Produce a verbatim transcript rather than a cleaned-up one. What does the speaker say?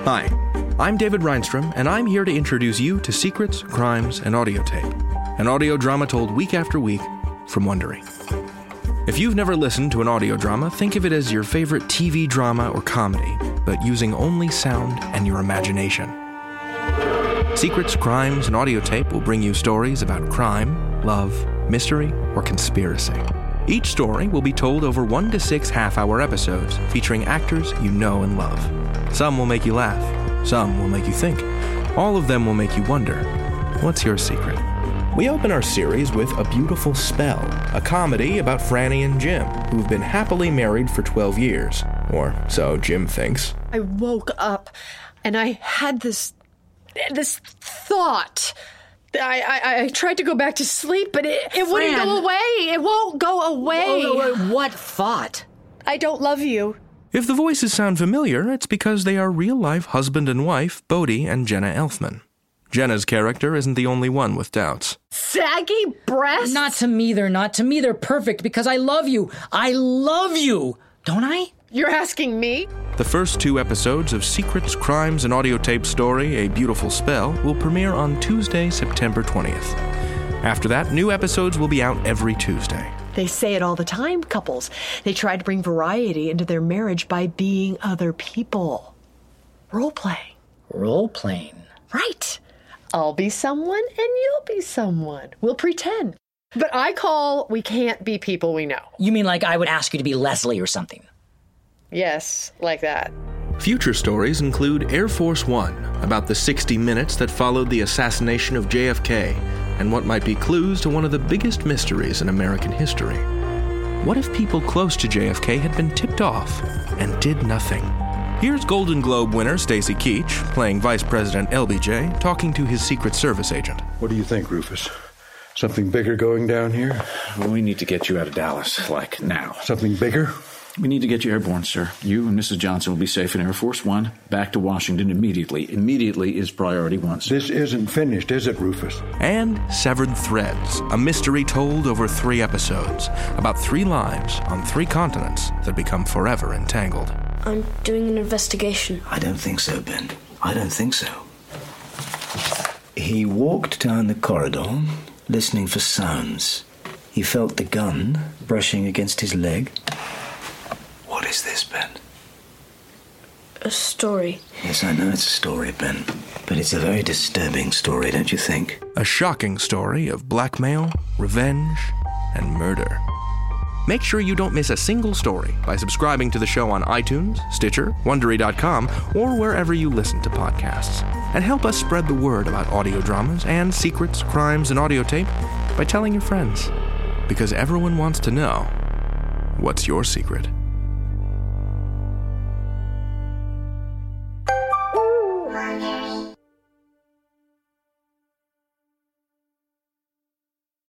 Hi, I'm David Reinstrom, and I'm here to introduce you to Secrets, Crimes, and Audio Tape, an audio drama told week after week from Wondery. If you've never listened to an audio drama, think of it as your favorite T V drama or comedy, but using only sound and your imagination. Secrets, Crimes, and Audio Tape will bring you stories about crime, love, mystery, or conspiracy. Each story will be told over one to six half-hour episodes featuring actors you know and love. Some will make you laugh. Some will make you think. All of them will make you wonder, what's your secret? We open our series with A Beautiful Spell, a comedy about Franny and Jim, who've been happily married for twelve years. Or so Jim thinks. I woke up and I had this this thought. I, I, I tried to go back to sleep, but it, it wouldn't go away. It won't go away. Whoa, whoa, whoa. What thought? I don't love you. If the voices sound familiar, it's because they are real-life husband and wife, Bodhi and Jenna Elfman. Jenna's character isn't the only one with doubts. Saggy breasts? Not to me, they're not. To me, they're perfect because I love you. I love you. Don't I? You're asking me? The first two episodes of Secrets, Crimes, and Audio Tape story, A Beautiful Spell, will premiere on Tuesday, September twentieth. After that, new episodes will be out every Tuesday. They say it all the time, couples. They try to bring variety into their marriage by being other people. Role-playing. Role-playing. Right. I'll be someone and you'll be someone. We'll pretend. But I call we can't be people we know. You mean like I would ask you to be Leslie or something? Yes, like that. Future stories include Air Force One, about the sixty minutes that followed the assassination of J F K, and what might be clues to one of the biggest mysteries in American history. What if people close to J F K had been tipped off and did nothing? Here's Golden Globe winner Stacy Keach, playing Vice President L B J, talking to his Secret Service agent. What do you think, Rufus? Something bigger going down here? Well, we need to get you out of Dallas, like now. Something bigger? We need to get you airborne, sir. You and Missus Johnson will be safe in Air Force One. Back to Washington immediately. Immediately is priority one, sir. This isn't finished, is it, Rufus? And Severed Threads, a mystery told over three episodes, about three lives on three continents that become forever entangled. I'm doing an investigation. I don't think so, Ben. I don't think so. He walked down the corridor, listening for sounds. He felt the gun brushing against his leg. What is this, Ben? A story. Yes, I know it's a story, Ben. But it's a very disturbing story, don't you think? A shocking story of blackmail, revenge, and murder. Make sure you don't miss a single story by subscribing to the show on iTunes, Stitcher, Wondery dot com, or wherever you listen to podcasts. And help us spread the word about audio dramas and secrets, crimes, and audio tape by telling your friends. Because everyone wants to know, what's your secret?